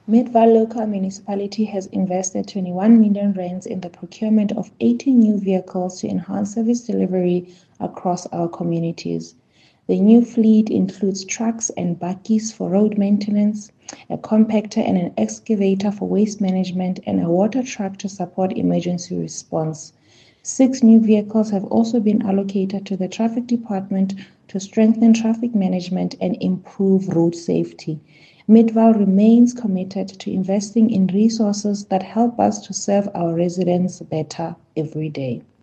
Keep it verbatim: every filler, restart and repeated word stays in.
Midvaal Local Municipality has invested twenty-one million rands in the procurement of eighty new vehicles to enhance service delivery across our communities. The new fleet includes trucks and bakkies for road maintenance, a compactor and an excavator for waste management, and a water truck to support emergency response. Six new vehicles have also been allocated to the Traffic Department to strengthen traffic management and improve road safety. Midvaal remains committed to investing in resources that help us to serve our residents better every day.